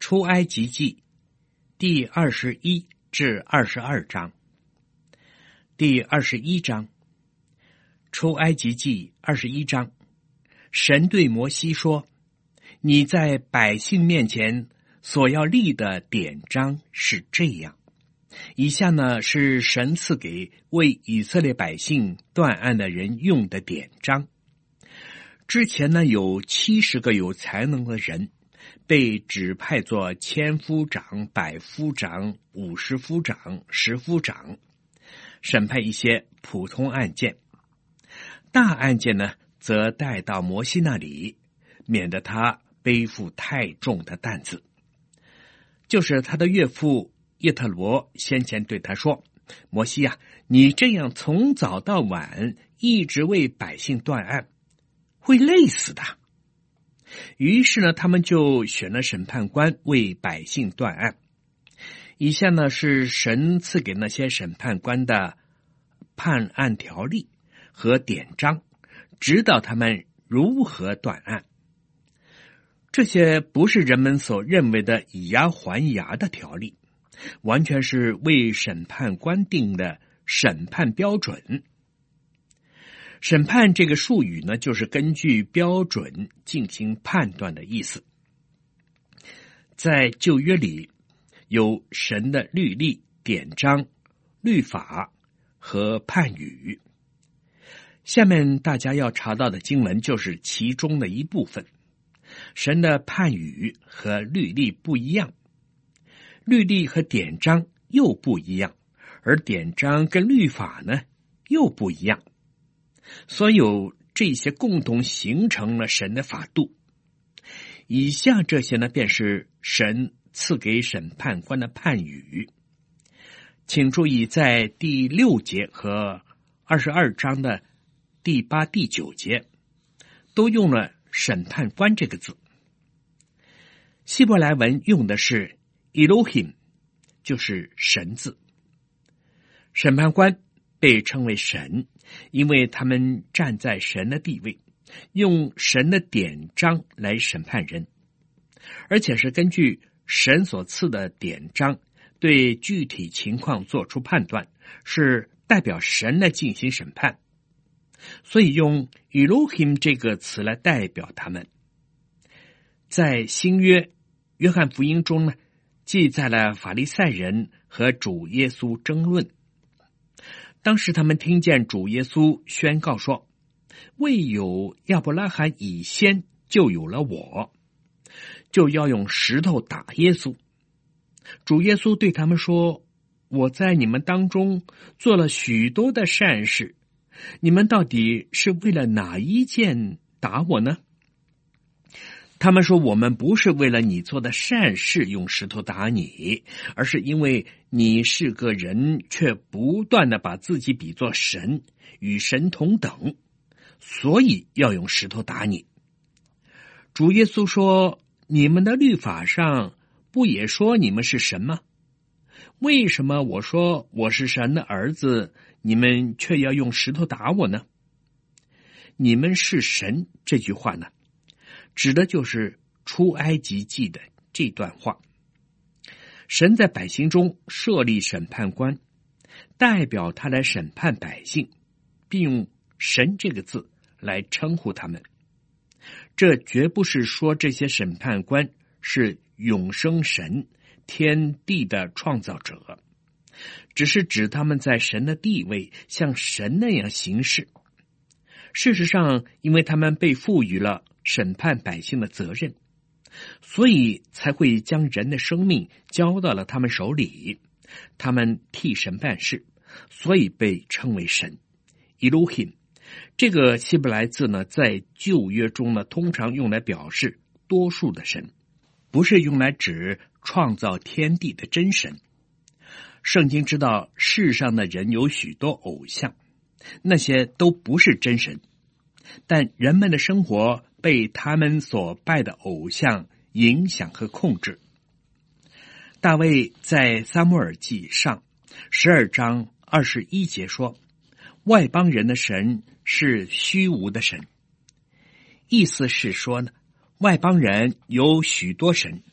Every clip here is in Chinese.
出埃及记第21至22章。第21章，出埃及记21章，神对摩西说：你在百姓面前所要立的典章是这样。以下呢是神赐给为以色列百姓断案的人用的典章。之前呢有70个有才能的人被指派做千夫长、百夫长、50夫长、10夫长，审判一些普通案件。大案件呢则带到摩西那里，免得他背负太重的担子。就是他的岳父叶特罗先前对他说：摩西啊，你这样从早到晚一直为百姓断案，会累死的。于是呢，他们就选了审判官为百姓断案。以下呢是神赐给那些审判官的判案条例和典章，指导他们如何断案。这些不是人们所认为的以牙还牙的条例，完全是为审判官定的审判标准。审判这个术语呢，就是根据标准进行判断的意思。在旧约里有神的律例、典章、律法和判语。下面大家要查到的经文就是其中的一部分。神的判语和律例不一样，律例和典章又不一样，而典章跟律法呢又不一样。所有这些共同形成了神的法度。以下这些呢，便是神赐给审判官的判语。请注意，在第6节和22章的第8、第9节，都用了审判官这个字。希伯来文用的是 Elohim， 就是神字。审判官被称为神，因为他们站在神的地位，用神的典章来审判人，而且是根据神所赐的典章对具体情况做出判断，是代表神来进行审判，所以用 Elohim 这个词来代表他们。在新约约翰福音中呢，记载了法利赛人和主耶稣争论。当时他们听见主耶稣宣告说：未有亚伯拉罕以先，就有了我，就要用石头打耶稣。主耶稣对他们说：我在你们当中做了许多的善事，你们到底是为了哪一件打我呢？他们说：我们不是为了你做的善事用石头打你，而是因为你是个人，却不断的把自己比作神，与神同等，所以要用石头打你。主耶稣说：你们的律法上不也说你们是神吗？为什么我说我是神的儿子，你们却要用石头打我呢？你们是神这句话呢，指的就是出埃及记的这段话。神在百姓中设立审判官，代表他来审判百姓，并用神这个字来称呼他们。这绝不是说这些审判官是永生神、天地的创造者，只是指他们在神的地位像神那样行事。事实上，因为他们被赋予了审判百姓的责任，所以才会将人的生命交到了他们手里，他们替神办事，所以被称为神 Elohim。 这个希伯来字呢，在旧约中呢，通常用来表示多数的神，不是用来指创造天地的真神。圣经知道世上的人有许多偶像，那些都不是真神，但人们的生活被他们所拜的偶像影响和控制。大卫在撒母耳记上12章21节说：外邦人的神是虚无的神。意思是说呢，外邦人有许多神，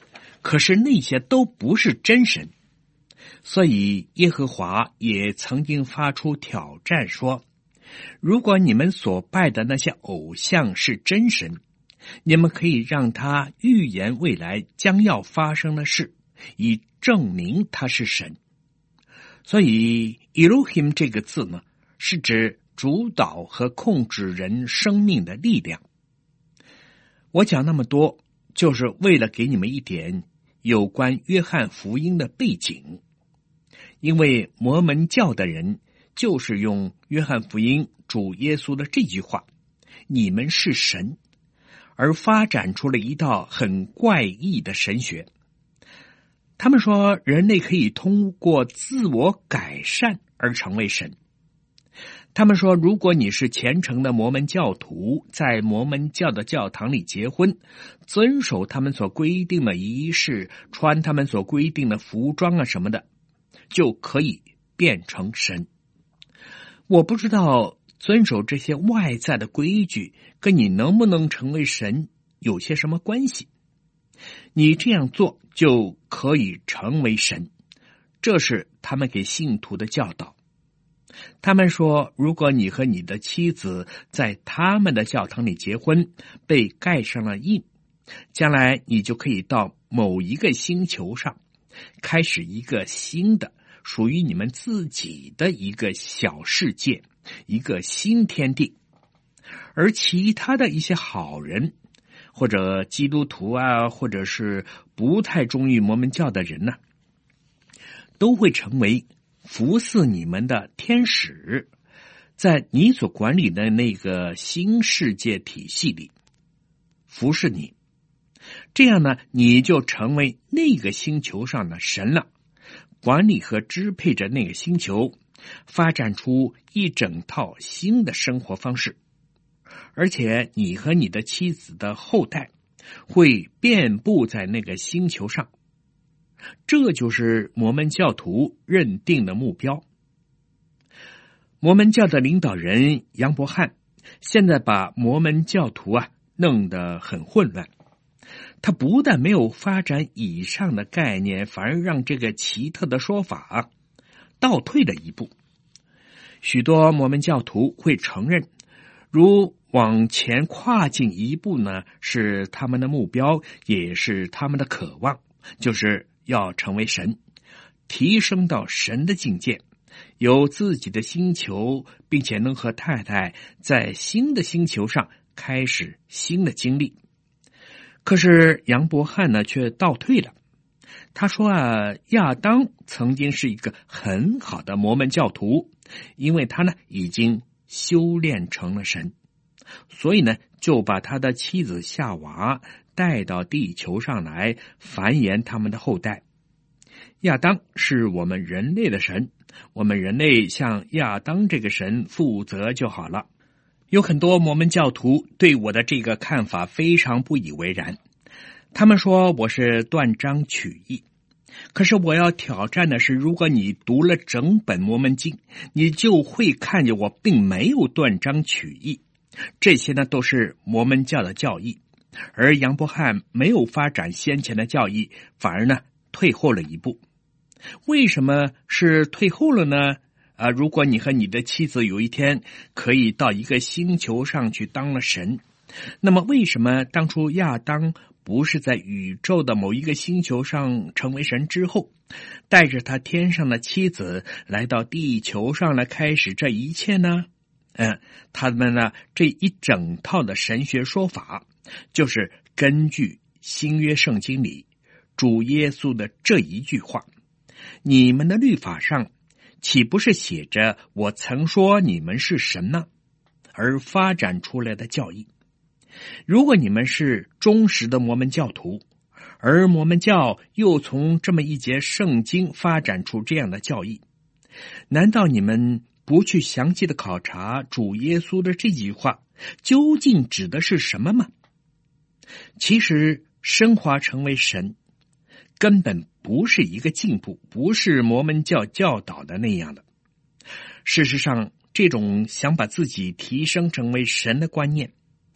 可是那些都不是真神。所以耶和华也曾经发出挑战说，如果你们所拜的那些偶像是真神，你们可以让他预言未来将要发生的事，以证明他是神。所以 Elohim 这个字呢，是指主导和控制人生命的力量。我讲那么多，就是为了给你们一点有关约翰福音的背景。因为摩门教的人就是用约翰福音主耶稣的这句话，你们是神，而发展出了一道很怪异的神学。他们说人类可以通过自我改善而成为神。他们说，如果你是虔诚的摩门教徒，在摩门教的教堂里结婚，遵守他们所规定的仪式，穿他们所规定的服装啊什么的，就可以变成神。我不知道遵守这些外在的规矩跟你能不能成为神有些什么关系。你这样做就可以成为神，这是他们给信徒的教导。他们说，如果你和你的妻子在他们的教堂里结婚，被盖上了印，将来你就可以到某一个星球上，开始一个新的属于你们自己的一个小世界，一个新天地。而其他的一些好人，或者基督徒啊，或者是不太忠于摩门教的人呢，都会成为服侍你们的天使，在你所管理的那个新世界体系里服侍你。这样呢，你就成为那个星球上的神了，管理和支配着那个星球，发展出一整套新的生活方式。而且你和你的妻子的后代会遍布在那个星球上，这就是摩门教徒认定的目标。摩门教的领导人杨伯翰现在把摩门教徒弄得很混乱。他不但没有发展以上的概念，反而让这个奇特的说法倒退了一步。许多摩门教徒会承认，如往前跨进一步呢，是他们的目标，也是他们的渴望，就是要成为神，提升到神的境界，有自己的星球，并且能和太太在新的星球上开始新的经历。可是杨伯翰呢，却倒退了。他说亚当曾经是一个很好的摩门教徒，因为他呢已经修炼成了神，所以呢就把他的妻子夏娃带到地球上来繁衍他们的后代。亚当是我们人类的神，我们人类向亚当这个神负责就好了。有很多摩门教徒对我的这个看法非常不以为然，他们说我是断章取义。可是我要挑战的是，如果你读了整本摩门经，你就会看见我并没有断章取义，这些呢都是摩门教的教义，而杨伯翰没有发展先前的教义，反而呢退后了一步。为什么是退后了呢？如果你和你的妻子有一天可以到一个星球上去当了神，那么为什么当初亚当不是在宇宙的某一个星球上成为神之后，带着他天上的妻子来到地球上来开始这一切呢？他们呢这一整套的神学说法，就是根据新约圣经里主耶稣的这一句话：你们的律法上岂不是写着我曾说你们是神呢？而发展出来的教义。如果你们是忠实的摩门教徒，而摩门教又从这么一节圣经发展出这样的教义，难道你们不去详细的考察主耶稣的这句话究竟指的是什么吗？其实升华成为神根本不是一个进步，不是摩门教教导的那样的。事实上，这种想把自己提升成为神的观念，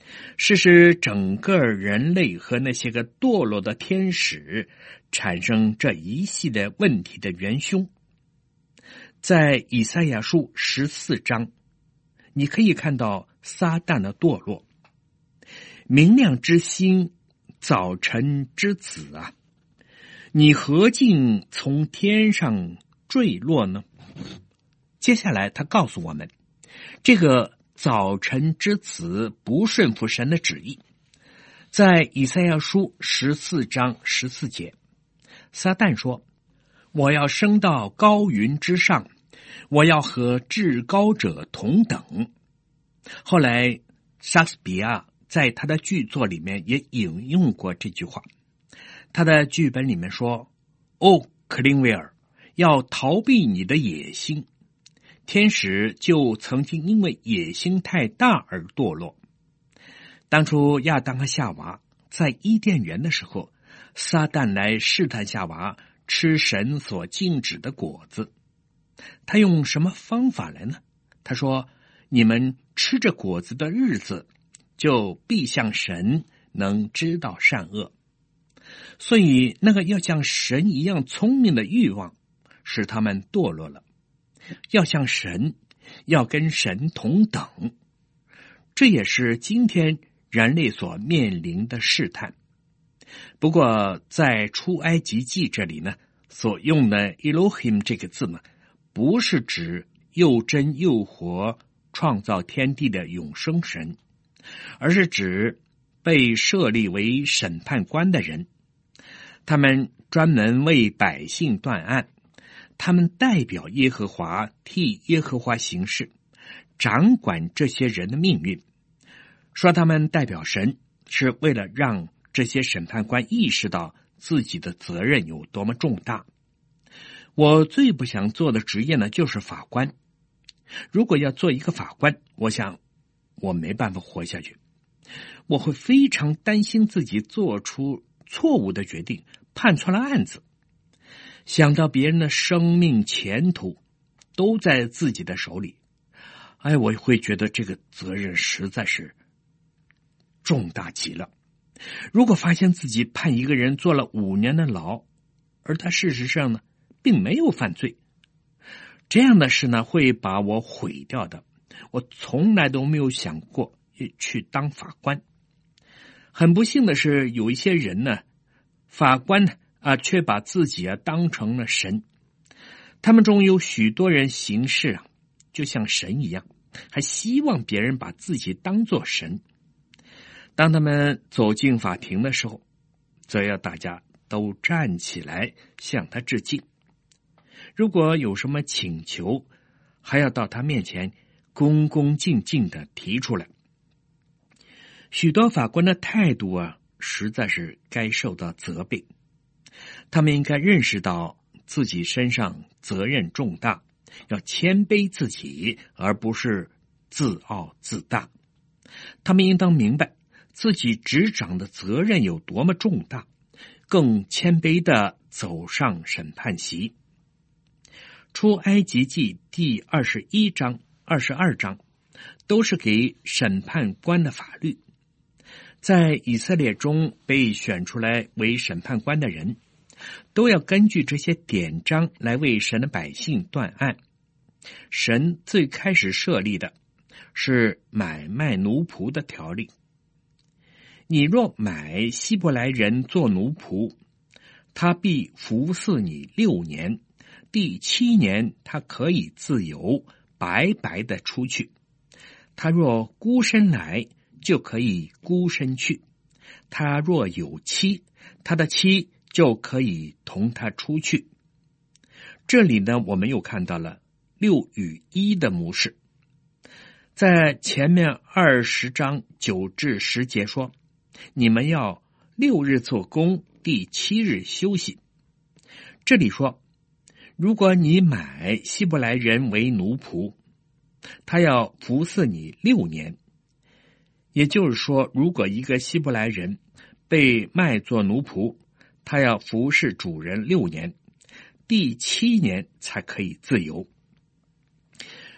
是使整个人类和那些个堕落的天使产生这一系列问题的元凶。在以赛亚书14章，你可以看到撒旦的堕落。明亮之星，早晨之子啊，你何竟从天上坠落呢？接下来他告诉我们，这个早晨之子不顺服神的旨意。在以赛亚书14章14节，撒旦说，我要升到高云之上，我要和至高者同等。后来莎士比亚在他的剧作里面也引用过这句话。他的剧本里面说，克林威尔，要逃避你的野心。天使就曾经因为野心太大而堕落。当初亚当和夏娃在伊甸园的时候，撒旦来试探夏娃吃神所禁止的果子。他用什么方法来呢？他说，你们吃着果子的日子，就必像神，能知道善恶。所以那个要像神一样聪明的欲望，使他们堕落了。要像神，要跟神同等，这也是今天人类所面临的试探。不过在出埃及记这里呢，所用的 Elohim 这个字呢，不是指又真又活创造天地的永生神，而是指被设立为审判官的人。他们专门为百姓断案，他们代表耶和华，替耶和华行事，掌管这些人的命运。说他们代表神，是为了让这些审判官意识到自己的责任有多么重大。我最不想做的职业呢，就是法官。如果要做一个法官，我想我没办法活下去。我会非常担心自己做出错误的决定，判错了案子。想到别人的生命前途都在自己的手里，我会觉得这个责任实在是重大极了。如果发现自己判一个人坐了5年的牢，而他事实上呢并没有犯罪，这样的事呢会把我毁掉的。我从来都没有想过去当法官。很不幸的是，有一些人呢，法官呢却把自己当成了神。他们中有许多人行事就像神一样，还希望别人把自己当作神。当他们走进法庭的时候，则要大家都站起来向他致敬。如果有什么请求，还要到他面前恭恭敬敬地提出来。许多法官的态度实在是该受到责备。他们应该认识到自己身上责任重大，要谦卑自己，而不是自傲自大。他们应当明白自己执掌的责任有多么重大，更谦卑地走上审判席。出埃及记第21章、22章都是给审判官的法律。在以色列中被选出来为审判官的人，都要根据这些典章来为神的百姓断案。神最开始设立的是买卖奴仆的条例。你若买希伯来人做奴仆，他必服侍你6年，第7年他可以自由白白的出去。他若孤身来，就可以孤身去。他若有妻，他的妻就可以同他出去。这里呢，我们又看到了6与1的模式。在前面20章9至10节说，你们要6日做工，第7日休息。这里说，如果你买希伯来人为奴仆，他要服侍你6年。也就是说，如果一个希伯来人被卖作奴仆，他要服侍主人6年，第7年才可以自由。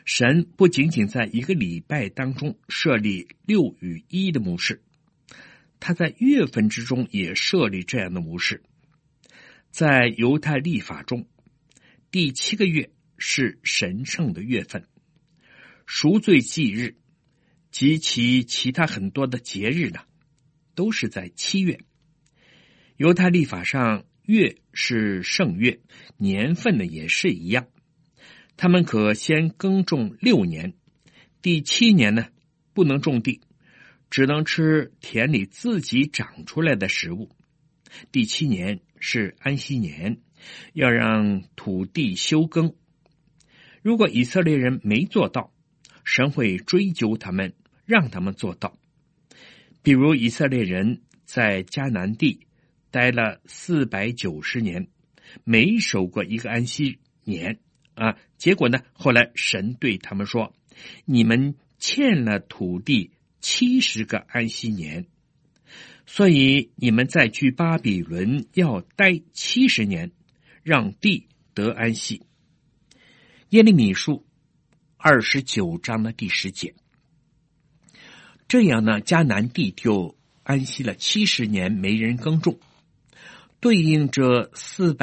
神不仅仅在一个礼拜当中设立6与1的模式，他在月份之中也设立这样的模式。在犹太历法中，第7个月是神圣的月份，赎罪祭日及其他很多的节日呢，都是在7月。犹太历法上，月是圣月，年份呢也是一样。他们可先耕种6年，第7年呢不能种地，只能吃田里自己长出来的食物。第7年是安息年，要让土地休耕。如果以色列人没做到，神会追究他们，让他们做到。比如以色列人在迦南地待了490年，没守过一个安息年结果呢，后来神对他们说，你们欠了土地70个安息年，所以你们再去巴比伦要待70年，让地得安息。耶利米书29章的第10节。这样呢，迦南地就安息了70年，没人耕种。对应这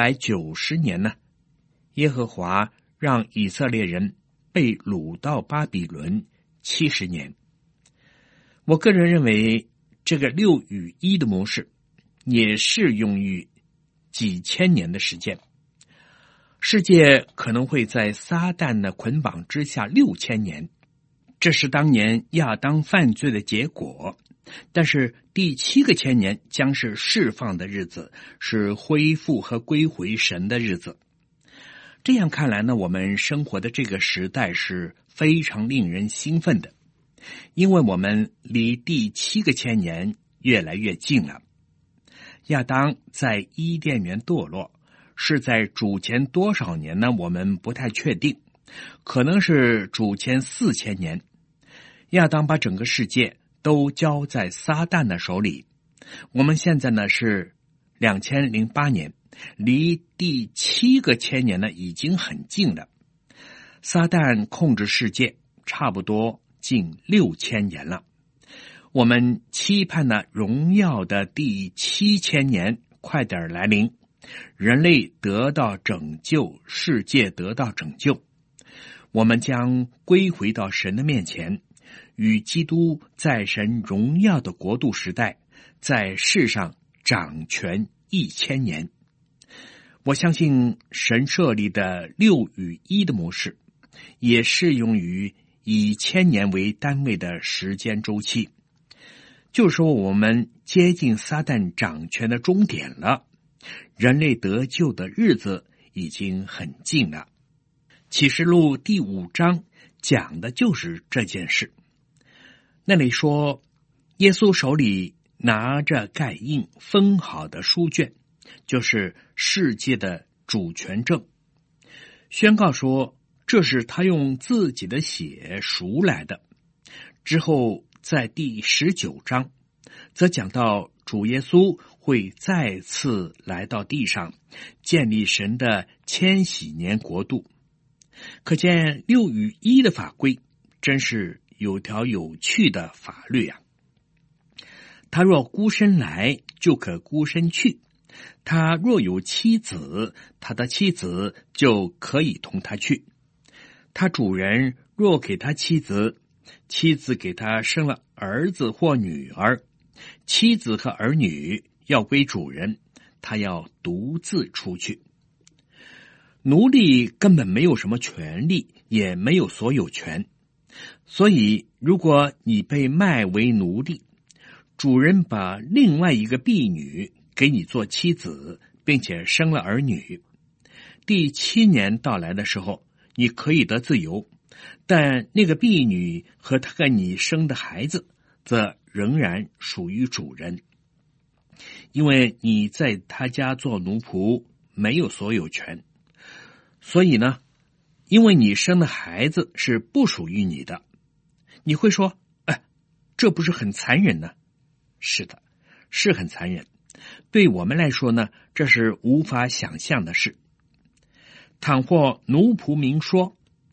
490年呢，耶和华让以色列人被掳到巴比伦70年。我个人认为，这个6与1的模式也适用于几千年的时间。世界可能会在撒旦的捆绑之下6000年，这是当年亚当犯罪的结果。但是第7个千年将是释放的日子，是恢复和归回神的日子。这样看来呢，我们生活的这个时代是非常令人兴奋的，因为我们离第7个千年越来越近了。亚当在伊甸园堕落，是在主前多少年呢？我们不太确定，可能是主前4000年。亚当把整个世界都交在撒旦的手里。我们现在呢是2008年，离第7个千年呢已经很近了。撒旦控制世界差不多近6000年了。我们期盼呢荣耀的第7000年快点来临，人类得到拯救，世界得到拯救，我们将归回到神的面前，与基督在神荣耀的国度时代，在世上掌权1000年。我相信神设立的6与1的模式，也适用于以1000年为单位的时间周期。就说我们接近撒旦掌权的终点了，人类得救的日子已经很近了。启示录第5章讲的就是这件事。那里说，耶稣手里拿着盖印封好的书卷，就是世界的主权证，宣告说这是他用自己的血赎来的。之后在第19章则讲到主耶稣会再次来到地上，建立神的千禧年国度。可见6与1的法规真是有条有趣的法律啊！他若孤身来，就可孤身去；他若有妻子，他的妻子就可以同他去。他主人若给他妻子，妻子给他生了儿子或女儿，妻子和儿女要归主人，他要独自出去。奴隶根本没有什么权利，也没有所有权。所以如果你被卖为奴隶，主人把另外一个婢女给你做妻子，并且生了儿女，第7年到来的时候，你可以得自由，但那个婢女和他给你生的孩子则仍然属于主人，因为你在他家做奴仆没有所有权。所以呢，因为你生的孩子是不属于你的，你会说，这不是很残忍呢？是的，是很残忍。对我们来说呢，这是无法想象的事。倘或奴仆明说，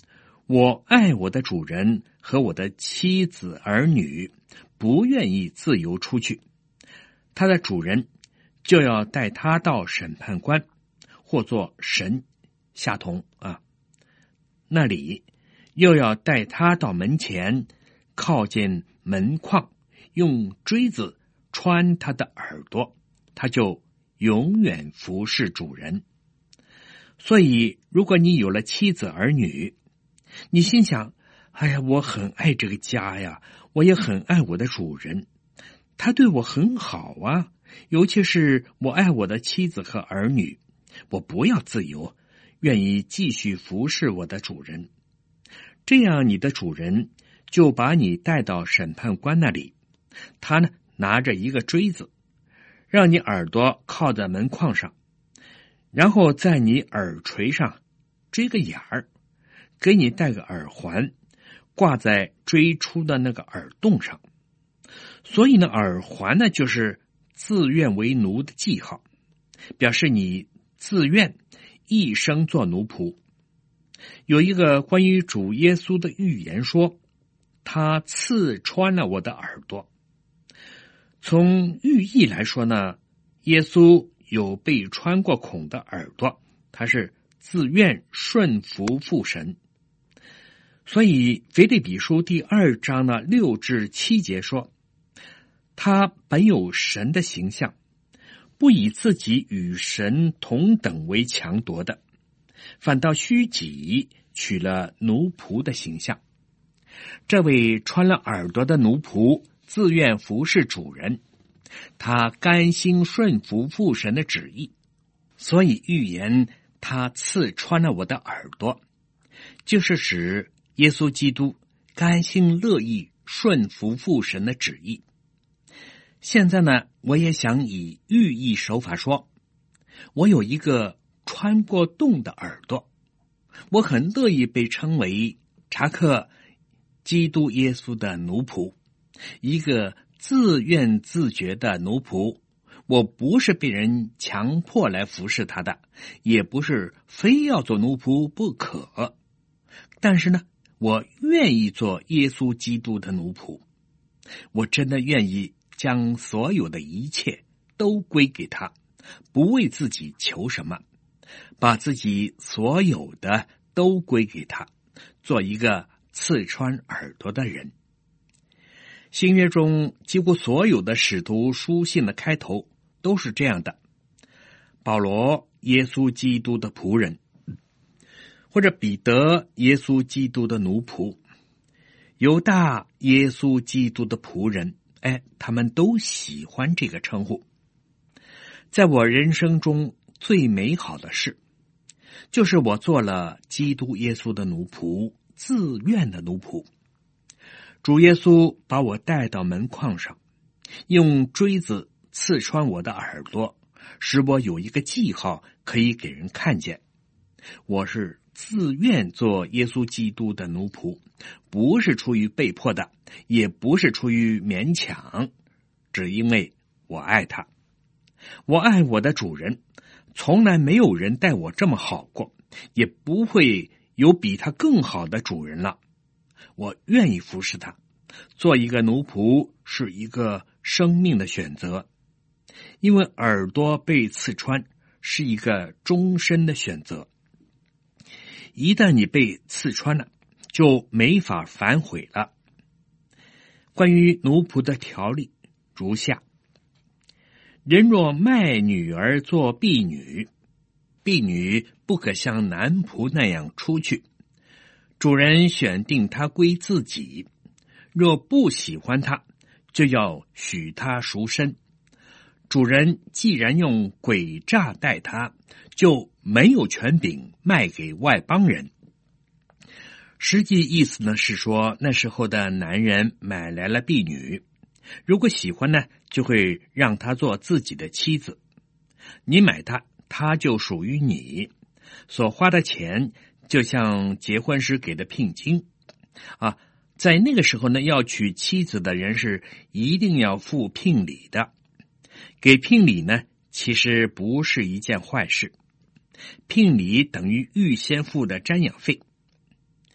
我爱我的主人和我的妻子儿女，不愿意自由出去，他的主人就要带他到审判官或做神下同那里，又要带他到门前，靠近门框，用锥子穿他的耳朵，他就永远服侍主人。所以如果你有了妻子儿女，你心想，哎呀，我很爱这个家呀，我也很爱我的主人，他对我很好啊，尤其是我爱我的妻子和儿女，我不要自由，愿意继续服侍我的主人。这样你的主人就把你带到审判官那里，他呢拿着一个锥子，让你耳朵靠在门框上，然后在你耳垂上锥个眼儿，给你戴个耳环，挂在锥出的那个耳洞上。所以呢，耳环呢就是自愿为奴的记号，表示你自愿一生做奴仆。有一个关于主耶稣的预言说，他刺穿了我的耳朵。从寓意来说呢，耶稣有被穿过孔的耳朵，他是自愿顺服父神。所以腓立比书第2章的6至7节说，他本有神的形象，不以自己与神同等为强夺的，反倒虚己，取了奴仆的形象。这位穿了耳朵的奴仆自愿服侍主人，他甘心顺服父神的旨意，所以预言他刺穿了我的耳朵，就是指耶稣基督甘心乐意顺服父神的旨意。现在呢，我也想以寓意手法说，我有一个穿过洞的耳朵，我很乐意被称为查克基督耶稣的奴仆，一个自愿自觉的奴仆。我不是被人强迫来服侍他的，也不是非要做奴仆不可，但是呢，我愿意做耶稣基督的奴仆。我真的愿意将所有的一切都归给他，不为自己求什么，把自己所有的都归给他，做一个刺穿耳朵的人。新约中几乎所有的使徒书信的开头都是这样的：保罗，耶稣基督的仆人，或者彼得，耶稣基督的奴仆，犹大，耶稣基督的仆人。他们都喜欢这个称呼。在我人生中最美好的事，就是我做了基督耶稣的奴仆，自愿的奴仆。主耶稣把我带到门框上，用锥子刺穿我的耳朵，使我有一个记号可以给人看见。我是自愿做耶稣基督的奴仆，不是出于被迫的，也不是出于勉强，只因为我爱他。我爱我的主人，从来没有人待我这么好过，也不会有比他更好的主人了。我愿意服侍他，做一个奴仆是一个生命的选择，因为耳朵被刺穿是一个终身的选择。一旦你被刺穿了，就没法反悔了。关于奴仆的条例如下：人若卖女儿做婢女，婢女不可像男仆那样出去，主人选定她归自己，若不喜欢她，就要许她赎身。主人既然用诡诈待她，就没有权柄卖给外邦人。实际意思呢是说，那时候的男人买来了婢女，如果喜欢呢，就会让她做自己的妻子。你买她，她就属于你，所花的钱就像结婚时给的聘金在那个时候呢，要娶妻子的人是一定要付聘礼的。给聘礼呢，其实不是一件坏事。聘礼等于预先付的瞻仰费。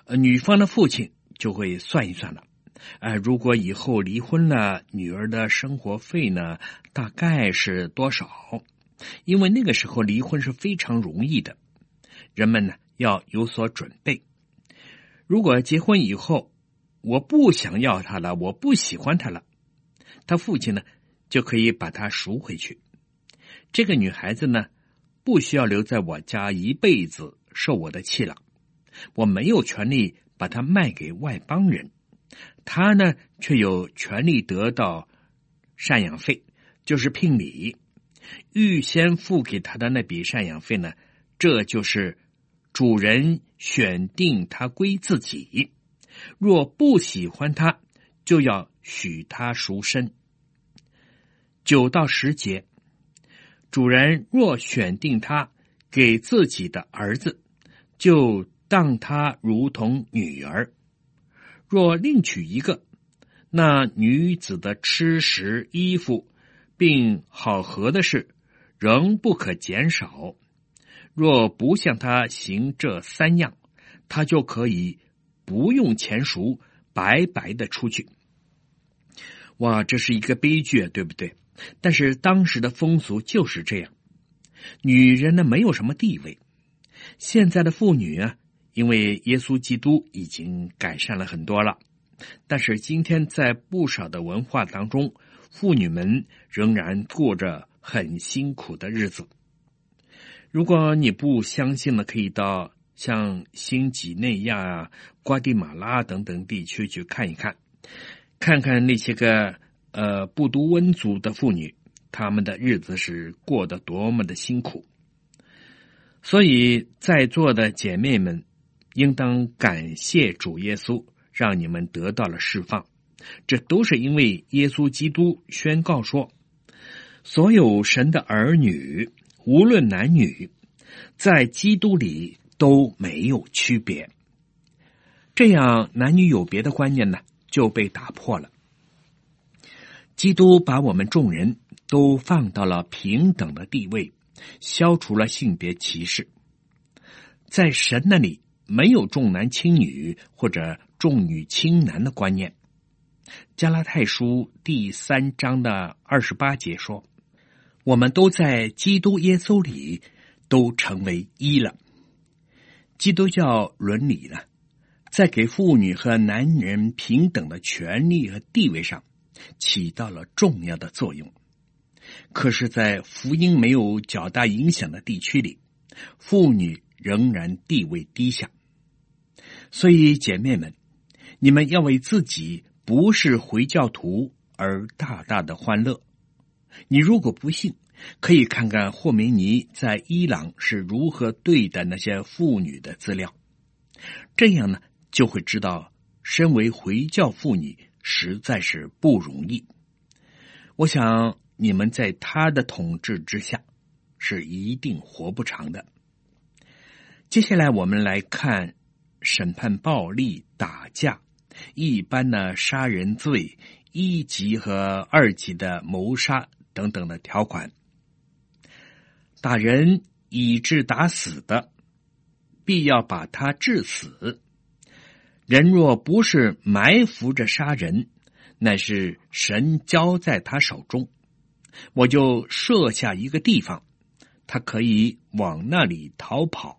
女方的父亲就会算一算了。如果以后离婚了，女儿的生活费呢，大概是多少？因为那个时候离婚是非常容易的，人们呢要有所准备。如果结婚以后，我不想要她了，我不喜欢她了，她父亲呢就可以把她赎回去。这个女孩子呢，不需要留在我家一辈子受我的气了，我没有权利把她卖给外邦人。他呢，却有权利得到赡养费，就是聘礼。预先付给他的那笔赡养费呢，这就是主人选定他归自己。若不喜欢他，就要许他赎身。9到10节，主人若选定他给自己的儿子，就当他如同女儿。若另娶一个，那女子的吃食、衣服，并好合的事，仍不可减少。若不向他行这3样，他就可以不用钱赎，白白的出去。哇，这是一个悲剧，对不对？但是当时的风俗就是这样，女人呢没有什么地位。现在的妇女啊，因为耶稣基督已经改善了很多了，但是今天在不少的文化当中，妇女们仍然过着很辛苦的日子。如果你不相信了，可以到像新几内亚、瓜地马拉等等地区去看一看，看看那些个布都温族的妇女，她们的日子是过得多么的辛苦。所以在座的姐妹们应当感谢主耶稣，让你们得到了释放。这都是因为耶稣基督宣告说，所有神的儿女，无论男女，在基督里都没有区别。这样男女有别的观念呢，就被打破了。基督把我们众人都放到了平等的地位，消除了性别歧视。在神那里没有重男轻女或者重女轻男的观念。加拉太书第3章的28节说，我们都在基督耶稣里都成为一了。基督教伦理呢，在给妇女和男人平等的权利和地位上起到了重要的作用。可是在福音没有较大影响的地区里，妇女仍然地位低下。所以姐妹们，你们要为自己不是回教徒而大大的欢乐。你如果不信，可以看看霍梅尼在伊朗是如何对待那些妇女的资料，这样呢，就会知道身为回教妇女实在是不容易。我想你们在他的统治之下是一定活不长的。接下来我们来看审判暴力、打架、一般的杀人罪、1级和2级的谋杀等等的条款。打人以致打死的，必要把他致死。人若不是埋伏着杀人，乃是神交在他手中，我就设下一个地方，他可以往那里逃跑。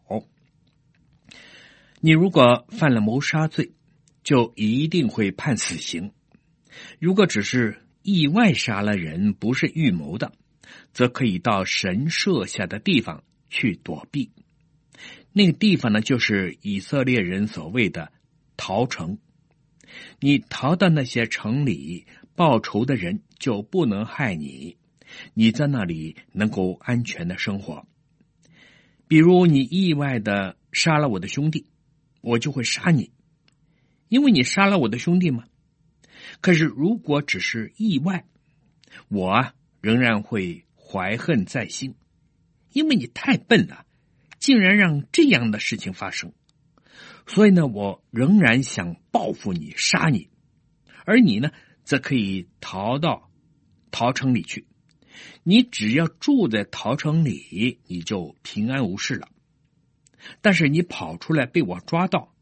你如果犯了谋杀罪，就一定会判死刑。如果只是意外杀了人，不是预谋的，则可以到神设下的地方去躲避。那个地方呢，就是以色列人所谓的逃城。你逃到那些城里，报仇的人就不能害你，你在那里能够安全的生活。比如你意外的杀了我的兄弟，我就会杀你，因为你杀了我的兄弟嘛。可是如果只是意外，我仍然会怀恨在心，因为你太笨了，竟然让这样的事情发生。所以呢，我仍然想报复你，杀你，而你呢，则可以逃到逃城里去。你只要住在逃城里，你就平安无事了。但是你跑出来被我抓到，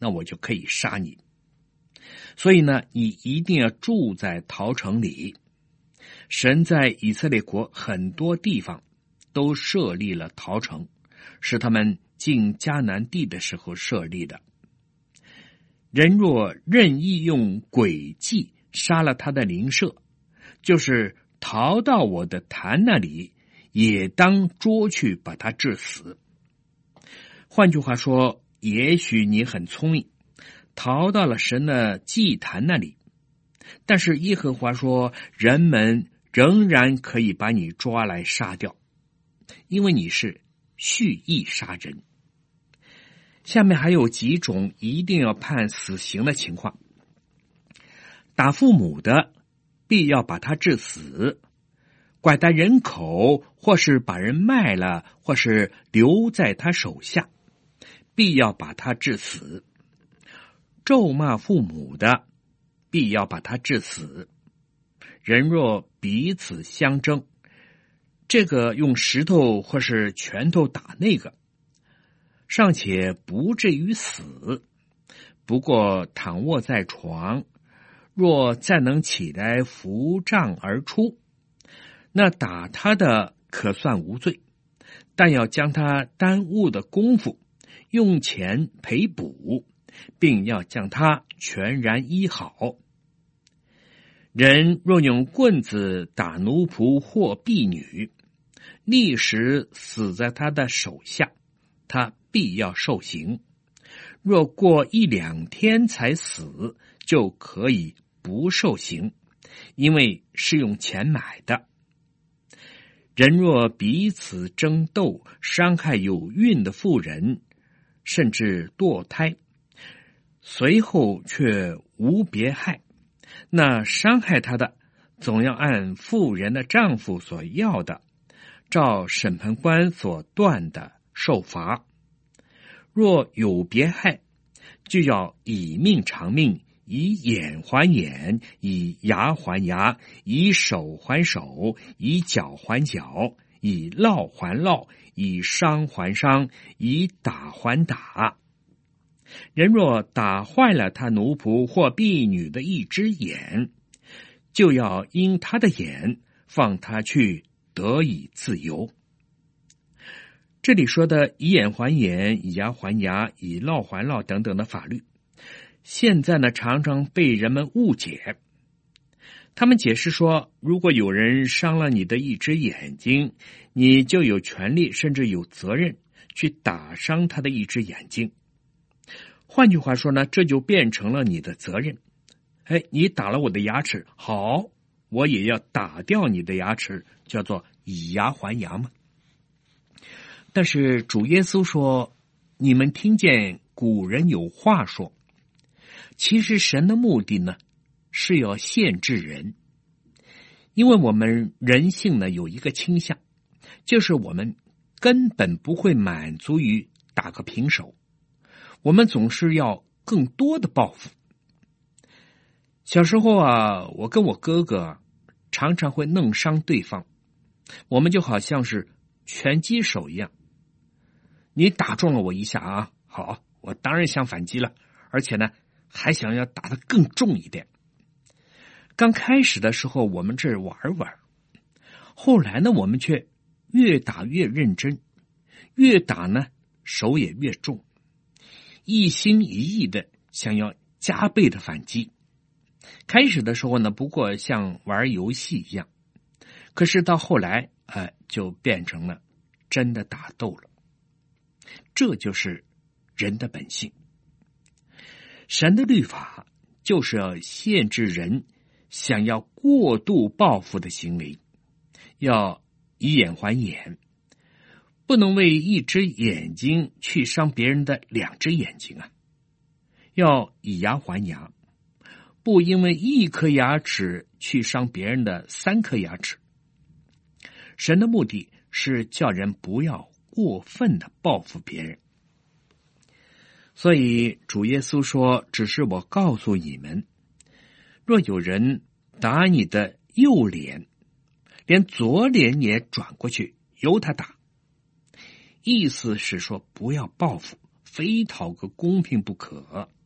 那我就可以杀你。所以呢，你一定要住在逃城里。神在以色列国很多地方都设立了逃城，是他们进迦南地的时候设立的。人若任意用诡计杀了他的邻舍，就是逃到我的坛那里，也当捉去把他治死。换句话说，也许你很聪明，逃到了神的祭坛那里，但是耶和华说，人们仍然可以把你抓来杀掉，因为你是蓄意杀人。下面还有几种一定要判死刑的情况：打父母的，必要把他治死；拐带人口，或是把人卖了，或是留在他手下，必要把他治死；咒骂父母的，必要把他治死。人若彼此相争，这个用石头或是拳头打那个，尚且不至于死，不过躺卧在床，若再能起来扶杖而出，那打他的可算无罪，但要将他耽误的功夫用钱赔补，并要将他全然医好。人若用棍子打奴仆或婢女，立时死在他的手下，他必要受刑。若过1-2天才死，就可以不受刑，因为是用钱买的。人若彼此争斗，伤害有孕的妇人，甚至堕胎，随后却无别害，那伤害他的总要按妇人的丈夫所要的，照审判官所断的受罚。若有别害，就要以命偿命，以眼还眼，以牙还牙，以手还手，以脚还脚，以烙还烙，以伤还伤，以打还打。人若打坏了他奴仆或婢女的一只眼，就要因他的眼放他去，得以自由。这里说的以眼还眼，以牙还牙，以烙还烙等等的法律，现在呢常常被人们误解。他们解释说，如果有人伤了你的一只眼睛，你就有权利甚至有责任去打伤他的一只眼睛。换句话说呢，这就变成了你的责任。你打了我的牙齿，好，我也要打掉你的牙齿，叫做以牙还牙嘛。但是主耶稣说，你们听见古人有话说，其实神的目的呢，是要限制人。因为我们人性呢有一个倾向，就是我们根本不会满足于打个平手，我们总是要更多的报复。小时候啊，我跟我哥哥常常会弄伤对方，我们就好像是拳击手一样。你打中了我一下啊，好，我当然想反击了，而且呢，还想要打得更重一点。刚开始的时候，我们这玩玩，后来呢，我们却越打越认真，越打呢，手也越重，一心一意的想要加倍的反击。开始的时候呢，不过像玩游戏一样，可是到后来，就变成了真的打斗了。这就是人的本性。神的律法就是要限制人想要过度报复的行为，要以眼还眼，不能为一只眼睛去伤别人的2只眼睛啊，要以牙还牙，不因为1颗牙齿去伤别人的3颗牙齿。神的目的是叫人不要过分的报复别人。所以主耶稣说，只是我告诉你们，若有人打你的右脸，连左脸也转过去由他打。意思是说，不要报复，非讨个公平不可。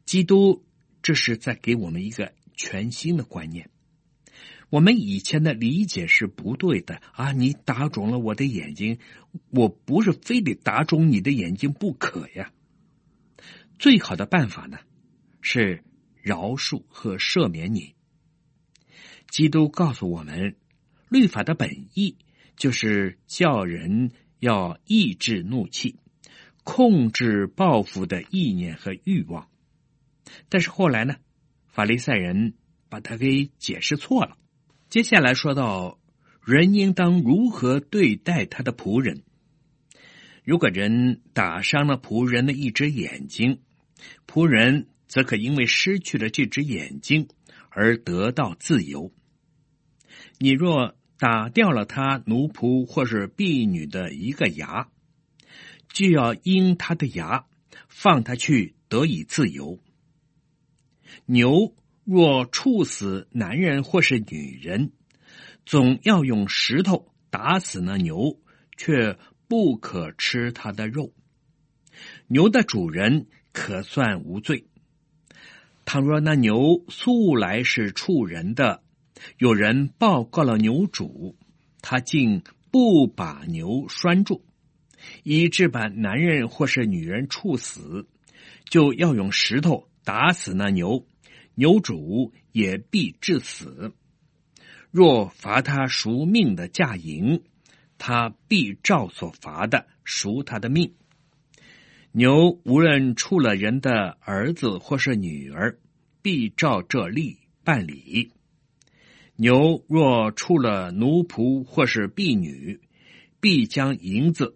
基督这是在给我们一个全新的观念。我们以前的理解是不对的啊！你打肿了我的眼睛，我不是非得打肿你的眼睛不可呀。最好的办法呢，是饶恕和赦免你。基督告诉我们，律法的本意就是叫人要抑制怒气，控制报复的意念和欲望。但是后来呢，法利赛人把它给解释错了。接下来说到人应当如何对待他的仆人。如果人打伤了仆人的一只眼睛，仆人则可因为失去了这只眼睛而得到自由。你若打掉了他奴仆或是婢女的一个牙，就要因他的牙放他去得以自由。牛若处死男人或是女人，总要用石头打死那牛，却不可吃它的肉。牛的主人可算无罪。倘若那牛素来是处人的，有人报告了牛主，他竟不把牛拴住，以致把男人或是女人处死，就要用石头打死那牛，牛主也必致死。若罚他赎命的价银，他必照所罚的赎他的命。牛无论处了人的儿子或是女儿，必照这例办理。牛若处了奴仆或是婢女，必将银子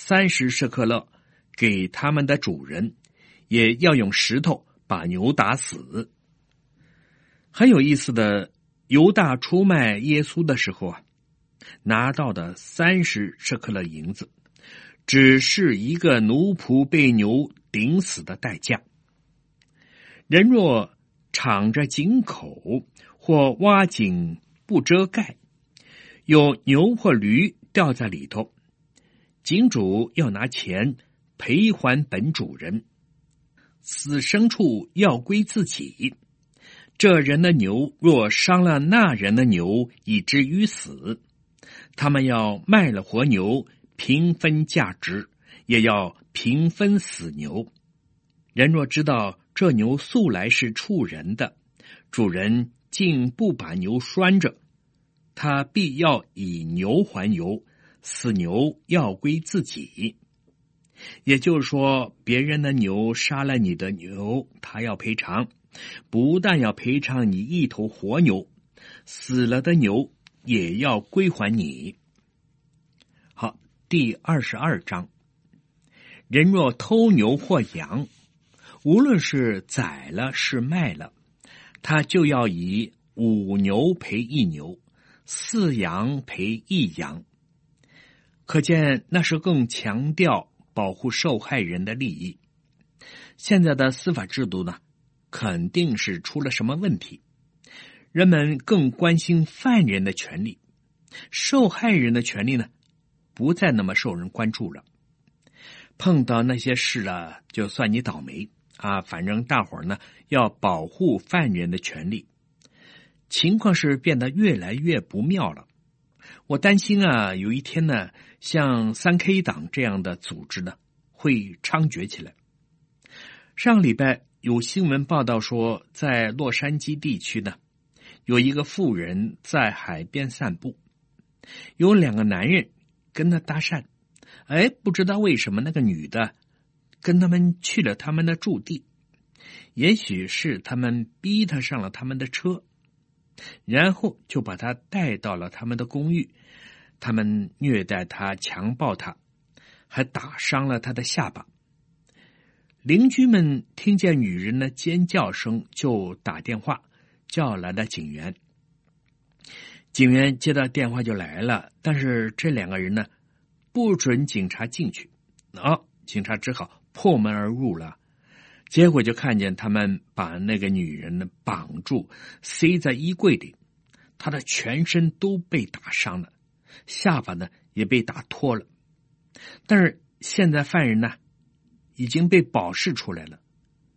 30舍客勒给他们的主人，也要用石头把牛打死。很有意思的，犹大出卖耶稣的时候拿到的30舍客勒银子，只是一个奴仆被牛顶死的代价。人若敞着井口或挖井不遮盖，有牛或驴掉在里头，井主要拿钱赔还本主人，死牲畜要归自己。这人的牛若伤了那人的牛以至于死，他们要卖了活牛平分价值，也要平分死牛。人若知道这牛素来是处人的，主人竟不把牛拴着，他必要以牛还牛，死牛要归自己。也就是说，别人的牛杀了你的牛，他要赔偿，不但要赔偿你一头活牛，死了的牛也要归还你。好，第22章，人若偷牛或羊，无论是宰了是卖了，他就要以5牛赔1牛，4羊赔1羊。可见那是更强调保护受害人的利益。现在的司法制度呢，肯定是出了什么问题，人们更关心犯人的权利，受害人的权利呢，不再那么受人关注了。碰到那些事了，就算你倒霉啊！反正大伙儿呢要保护犯人的权利，情况是变得越来越不妙了。我担心啊，有一天呢，像3K 党这样的组织呢，会猖獗起来。上礼拜有新闻报道说，在洛杉矶地区呢，有一个妇人在海边散步，有2个男人跟他搭讪，不知道为什么那个女的跟他们去了他们的驻地，也许是他们逼他上了他们的车，然后就把他带到了他们的公寓，他们虐待他，强暴他，还打伤了他的下巴。邻居们听见女人的尖叫声，就打电话叫来了警员。警员接到电话就来了，但是这2个人呢，不准警察进去。警察只好破门而入了。结果就看见他们把那个女人呢绑住，塞在衣柜里，她的全身都被打伤了，下巴呢也被打脱了。但是现在犯人呢已经被保释出来了，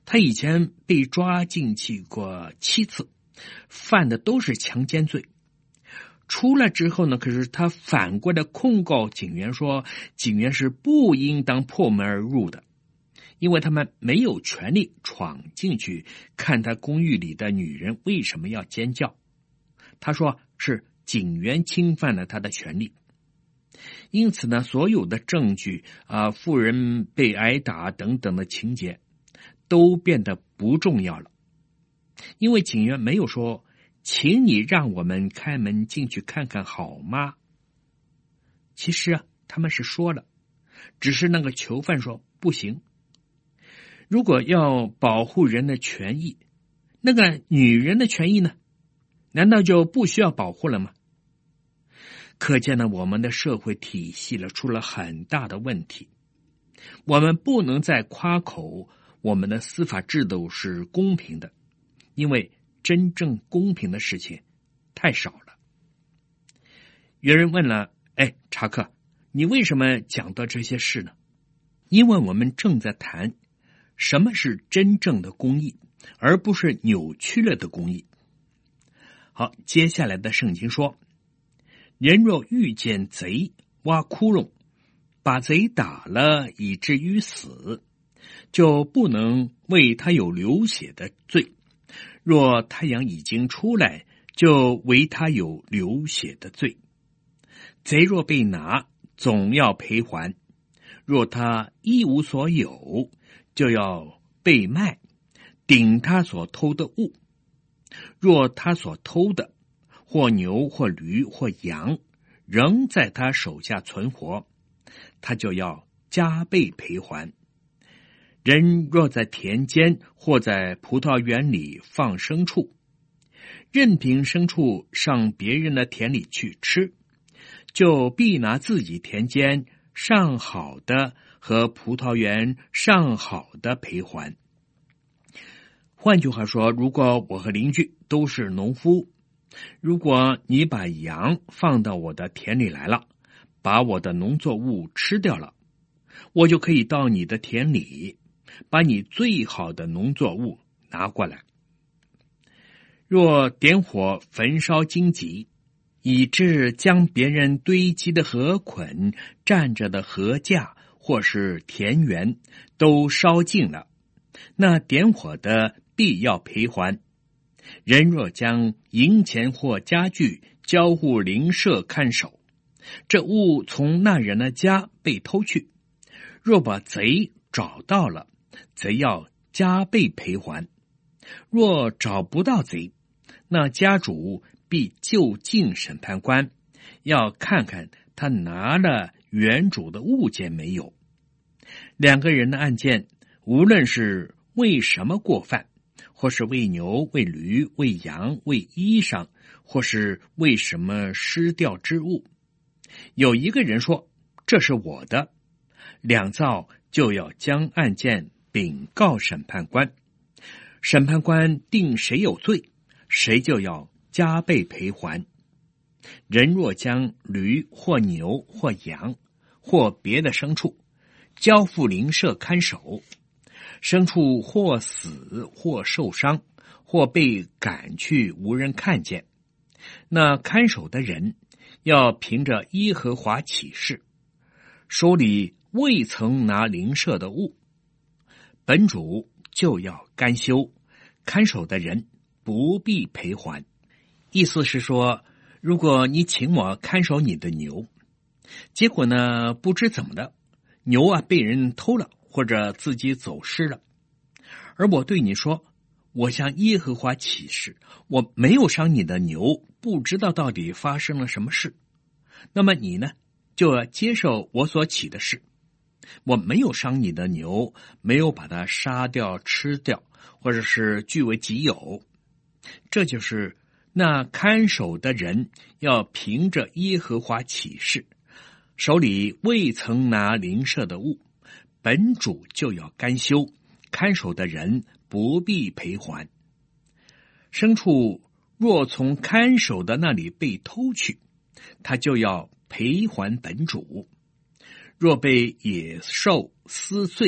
他以前被抓进去过7次，犯的都是强奸罪。出来之后呢，可是他反过来控告警员说，警员是不应当破门而入的，因为他们没有权利闯进去看他公寓里的女人为什么要尖叫。他说是警员侵犯了他的权利。因此呢，所有的证据妇人被挨打等等的情节都变得不重要了，因为警员没有说，请你让我们开门进去看看好吗？其实他们是说了，只是那个囚犯说不行。如果要保护人的权益，那个女人的权益呢？难道就不需要保护了吗？可见呢，我们的社会体系出了很大的问题。我们不能再夸口我们的司法制度是公平的，因为真正公平的事情太少了。有人问了，查克，你为什么讲到这些事呢？因为我们正在谈什么是真正的公义，而不是扭曲了的公义。好，接下来的圣经说，人若遇见贼挖窟窿，把贼打了以至于死，就不能为他有流血的罪；若太阳已经出来，就为他有流血的罪。贼若被拿，总要赔还；若他一无所有，就要被卖，顶他所偷的物。若他所偷的或牛或驴或羊仍在他手下存活，他就要加倍赔还。人若在田间或在葡萄园里放牲畜，任凭牲畜上别人的田里去吃，就必拿自己田间上好的和葡萄园上好的赔还。换句话说，如果我和邻居都是农夫，如果你把羊放到我的田里来了，把我的农作物吃掉了，我就可以到你的田里，把你最好的农作物拿过来。若点火焚烧荆棘，以致将别人堆积的禾捆、站着的禾架或是田园都烧尽了，那点火的必要赔还。人若将银钱或家具交付邻舍看守，这物从那人的家被偷去，若把贼找到了，贼要加倍赔还；若找不到贼，那家主必就近审判官，要看看他拿了原主的物件没有。两个人的案件，无论是为什么过犯，或是为牛、为驴、为羊、为衣裳，或是为什么失掉之物，有一个人说这是我的，两造就要将案件禀告审判官，审判官定谁有罪，谁就要加倍赔还。人若将驴或牛或羊或别的牲畜交付邻舍看守，牲畜或死或受伤或被赶去无人看见，那看守的人要凭着耶和华起誓，手里未曾拿邻舍的物，本主就要甘休，看守的人不必赔还。意思是说，如果你请我看守你的牛，结果呢不知怎么的，牛被人偷了，或者自己走失了，而我对你说，我向耶和华起誓，我没有伤你的牛，不知道到底发生了什么事，那么你呢就要接受我所起的誓，我没有伤你的牛，没有把它杀掉吃掉，或者是据为己有。这就是那看守的人要凭着耶和华起誓，手里未曾拿邻舍的物，本主就要甘休，看守的人不必赔还。牲畜若从看守的那里被偷去，他就要赔还本主；若被野兽撕碎，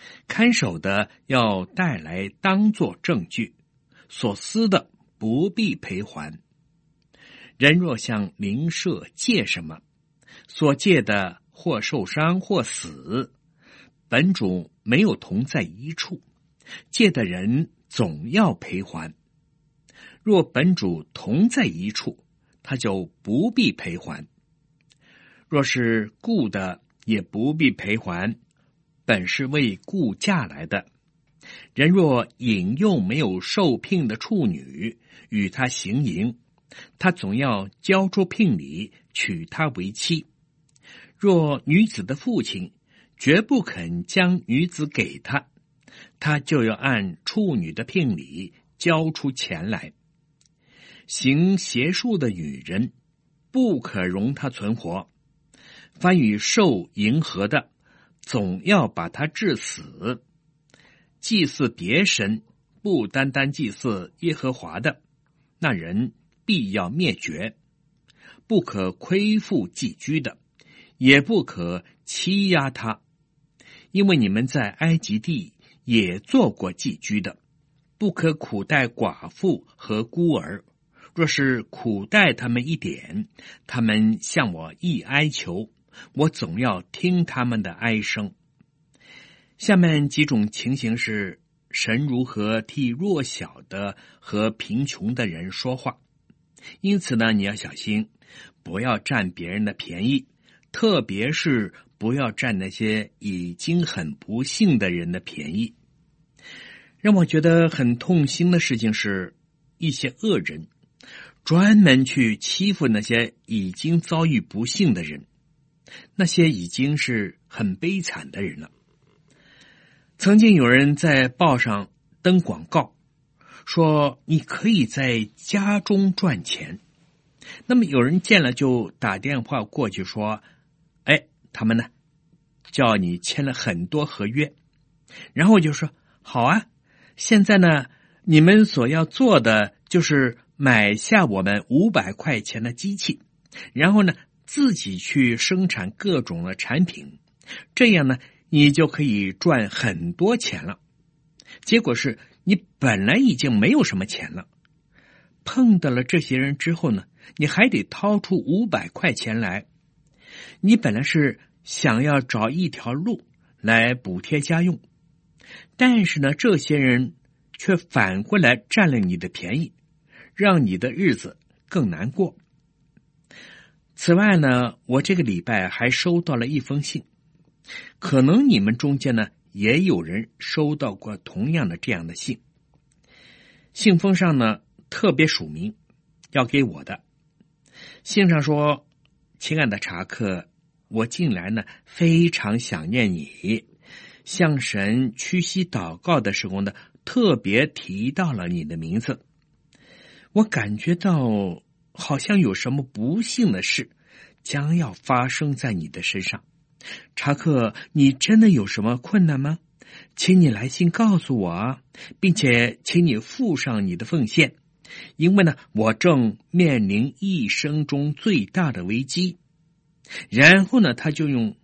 看守的要带来当作证据，所撕的不必赔还。人若向邻舍借什么，所借的或受伤或死，本主没有同在一处，借的人总要赔还。若本主同在一处，他就不必赔还。若是雇的，也不必赔还，本是为雇价来的。人若引诱没有受聘的处女与他行淫，他总要交出聘礼，娶她为妻。若女子的父亲绝不肯将女子给他，他就要按处女的聘礼交出钱来。行邪术的女人，不可容她存活。凡与兽迎合的，总要把他致死。祭祀别神，不单单祭祀耶和华的，那人必要灭绝。不可亏负寄居的，也不可欺压他，因为你们在埃及地也做过寄居的。不可苦待寡妇和孤儿，若是苦待他们一点，他们向我一哀求，我总要听他们的哀声。下面几种情形是神如何替弱小的和贫穷的人说话。因此呢，你要小心，不要占别人的便宜，特别是不要占那些已经很不幸的人的便宜。让我觉得很痛心的事情是，一些恶人专门去欺负那些已经遭遇不幸的人，那些已经是很悲惨的人了。曾经有人在报上登广告，说你可以在家中赚钱。那么有人见了就打电话过去说，他们呢叫你签了很多合约，然后我就说好啊，现在呢你们所要做的就是买下我们500块钱的机器，然后呢自己去生产各种的产品，这样呢你就可以赚很多钱了。结果是你本来已经没有什么钱了，碰到了这些人之后呢，你还得掏出500块钱来。你本来是想要找一条路来补贴家用，但是呢这些人却反过来占了你的便宜，让你的日子更难过。此外呢，我这个礼拜还收到了一封信，可能你们中间呢也有人收到过同样的这样的信。信封上呢特别署名要给我的。信上说，亲爱的查克，我近来呢非常想念你，向神屈膝祷告的时候呢特别提到了你的名字。我感觉到好像有什么不幸的事将要发生在你的身上。查克，你真的有什么困难吗？请你来信告诉我啊，并且请你附上你的奉献，因为呢我正面临一生中最大的危机。然后呢他就用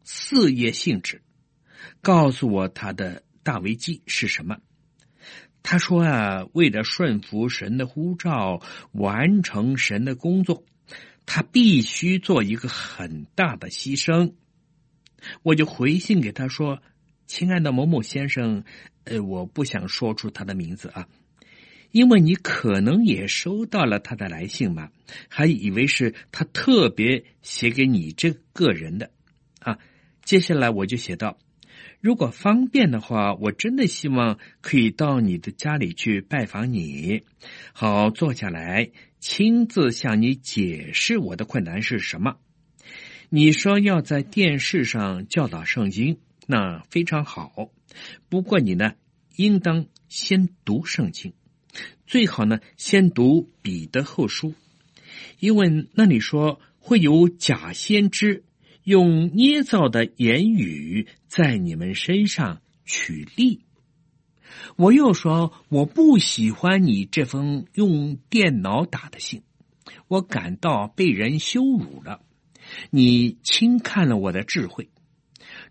4页信纸告诉我他的大危机是什么。他说啊，为了顺服神的呼召，完成神的工作，他必须做一个很大的牺牲。我就回信给他说，亲爱的某某先生，我不想说出他的名字啊，因为你可能也收到了他的来信嘛，还以为是他特别写给你这个人的啊。接下来我就写道，如果方便的话，我真的希望可以到你的家里去拜访你，好坐下来亲自向你解释我的困难是什么。你说要在电视上教导圣经，那非常好，不过你呢应当先读圣经，最好呢先读彼得后书，因为那里说会有假先知用捏造的言语在你们身上取利。我又说，我不喜欢你这封用电脑打的信，我感到被人羞辱了。你轻看了我的智慧，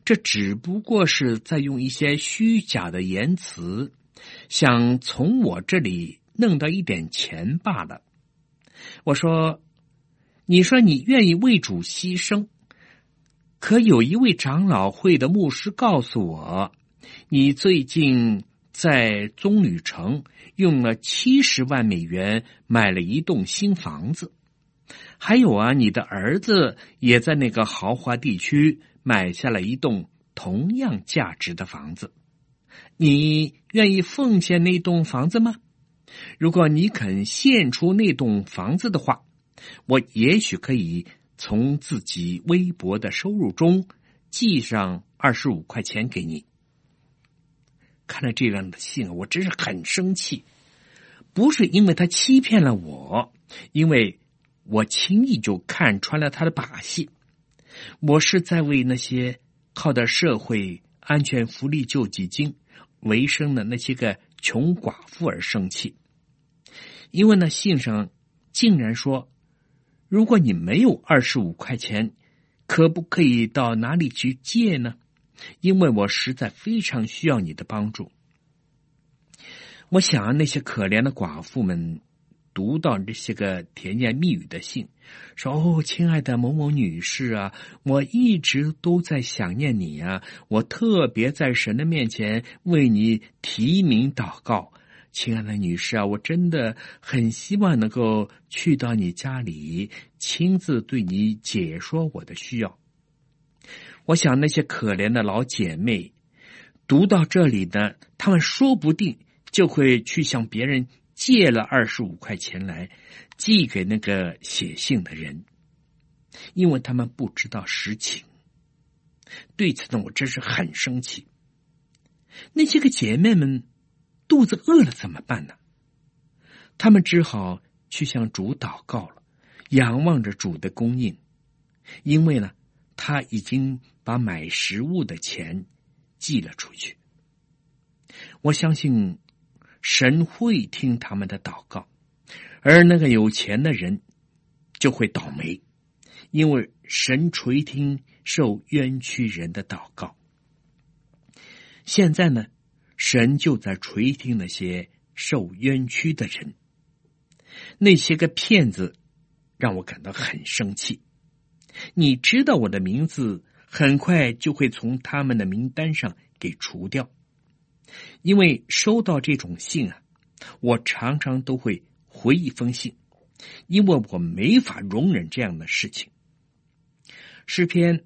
这只不过是在用一些虚假的言辞，想从我这里弄到一点钱罢了。我说，你说你愿意为主牺牲，可有一位长老会的牧师告诉我，你最近在棕榈城用了70万美元买了一栋新房子，还有啊，你的儿子也在那个豪华地区买下了一栋同样价值的房子。你愿意奉献那栋房子吗？如果你肯献出那栋房子的话，我也许可以从自己微薄的收入中寄上25块钱给你。看了这样的信，我真是很生气，不是因为他欺骗了我，因为我轻易就看穿了他的把戏。我是在为那些靠着社会安全福利救济金为生的那些个穷寡妇而生气。因为那信上竟然说，如果你没有25块钱，可不可以到哪里去借呢？因为我实在非常需要你的帮助。我想那些可怜的寡妇们读到这些个甜言蜜语的信，说：“哦，亲爱的某某女士啊，我一直都在想念你啊，我特别在神的面前为你提名祷告。亲爱的女士啊，我真的很希望能够去到你家里，亲自对你解说我的需要。”我想那些可怜的老姐妹读到这里呢，她们说不定就会去向别人借了25块钱来寄给那个写信的人，因为他们不知道实情。对此呢，我真是很生气。那些个姐妹们肚子饿了怎么办呢？他们只好去向主祷告了，仰望着主的供应，因为呢，他已经把买食物的钱寄了出去。我相信神会听他们的祷告，而那个有钱的人就会倒霉，因为神垂听受冤屈人的祷告。现在呢，神就在垂听那些受冤屈的人。那些个骗子让我感到很生气。你知道我的名字很快就会从他们的名单上给除掉，因为收到这种信啊，我常常都会回一封信，因为我没法容忍这样的事情。诗篇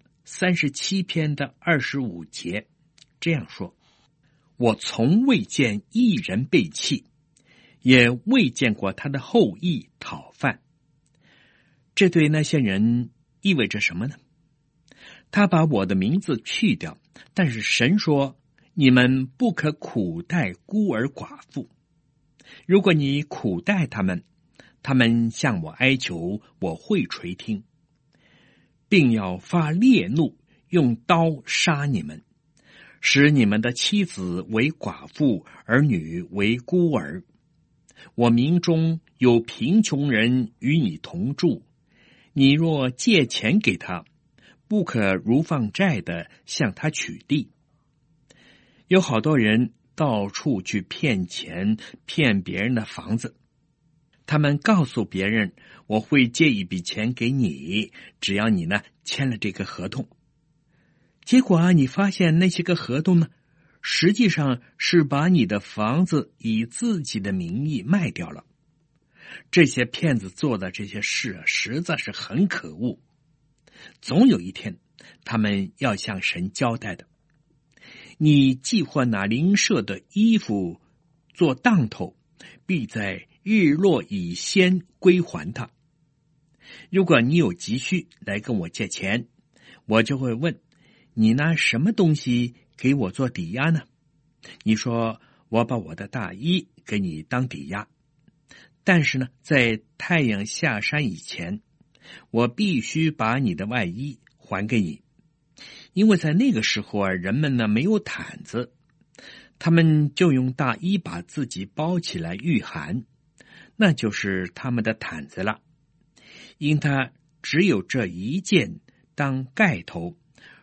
37篇的25节这样说：我从未见一人被弃，也未见过他的后裔讨饭。这对那些人意味着什么呢？他把我的名字去掉，但是神说，你们不可苦待孤儿寡妇。如果你苦待他们，他们向我哀求，我会垂听，并要发烈怒，用刀杀你们，使你们的妻子为寡妇，儿女为孤儿。我民中有贫穷人与你同住，你若借钱给他，不可如放债的向他取利。有好多人到处去骗钱，骗别人的房子。他们告诉别人，我会借一笔钱给你，只要你呢签了这个合同。结果啊，你发现那些个合同呢，实际上是把你的房子以自己的名义卖掉了。这些骗子做的这些事啊，实在是很可恶。总有一天，他们要向神交代的。你既或拿邻舍的衣服做当头，必在日落以先归还他。如果你有急需来跟我借钱，我就会问你拿什么东西给我做抵押呢？你说我把我的大衣给你当抵押，但是呢，在太阳下山以前，我必须把你的外衣还给你。因为在那个时候啊，人们呢没有毯子，他们就用大衣把自己包起来御寒，那就是他们的毯子了。因他只有这一件当盖头，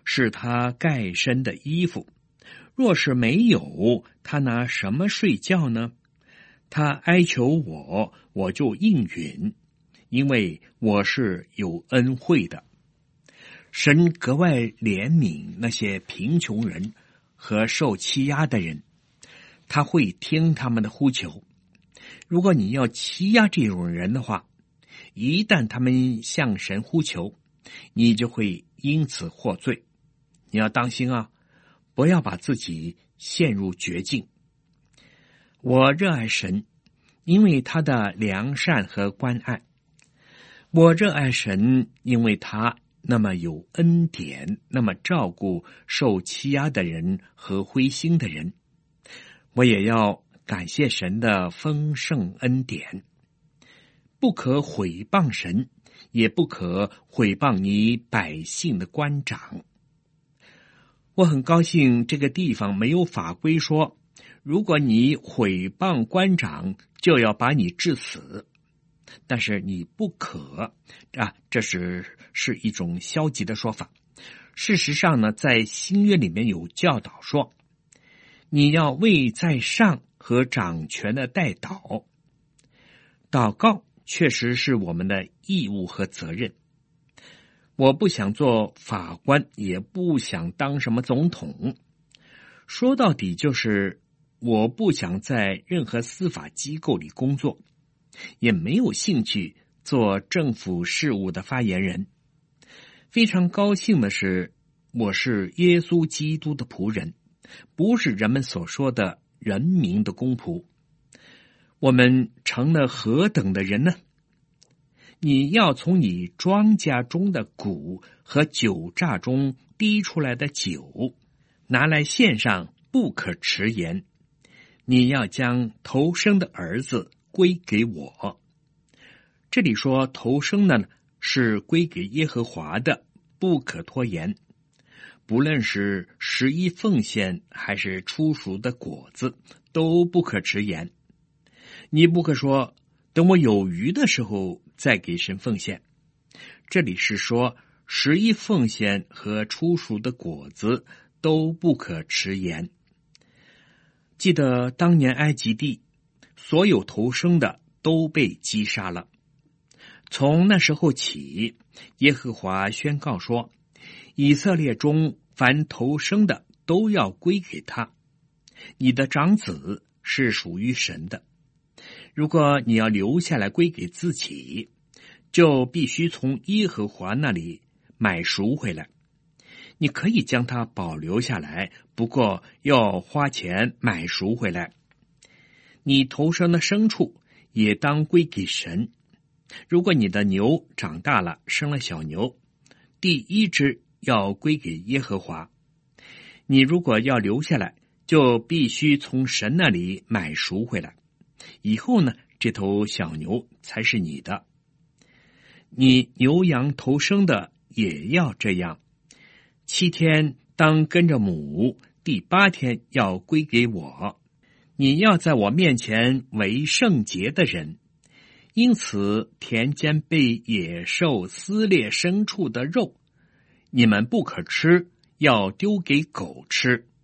是他盖身的衣服。若是没有，他拿什么睡觉呢？他哀求我，我就应允，因为我是有恩惠的。神格外怜悯那些贫穷人和受欺压的人，他会听他们的呼求。如果你要欺压这种人的话，一旦他们向神呼求，你就会因此获罪。你要当心啊，不要把自己陷入绝境。我热爱神，因为他的良善和关爱。我热爱神，因为他那么有恩典，那么照顾受欺压的人和灰心的人。我也要感谢神的丰盛恩典。不可毁谤神，也不可毁谤你百姓的官长。我很高兴这个地方没有法规说，如果你毁谤官长，就要把你治死。但是你不可这是一种消极的说法。事实上呢，在新约里面有教导说，你要为在上和掌权的代祷。祷告确实是我们的义务和责任。我不想做法官，也不想当什么总统。说到底就是我不想在任何司法机构里工作，也没有兴趣做政府事务的发言人。非常高兴的是，我是耶稣基督的仆人，不是人们所说的人民的公仆。我们成了何等的人呢？你要从你庄稼中的谷和酒榨中滴出来的酒拿来献上，不可迟延。你要将头生的儿子归给我。这里说头生呢，是归给耶和华的，不可拖延。不论是11奉献还是初熟的果子，都不可迟延。你不可说等我有余的时候再给神奉献。这里是说11奉献和初熟的果子都不可迟延。记得当年埃及地所有头生的都被击杀了。从那时候起，耶和华宣告说，以色列中凡头生的都要归给他。你的长子是属于神的。如果你要留下来归给自己，就必须从耶和华那里买赎回来。你可以将它保留下来，不过要花钱买赎回来。你头生的牲畜也当归给神。如果你的牛长大了，生了小牛，第一只要归给耶和华。你如果要留下来，就必须从神那里买赎回来。以后呢，这头小牛才是你的。你牛羊头生的也要这样。7天当跟着母，第8天要归给我。你要在我面前为圣洁的人。因此田间被野兽撕裂牲畜的肉，你们不可吃，要丢给狗吃。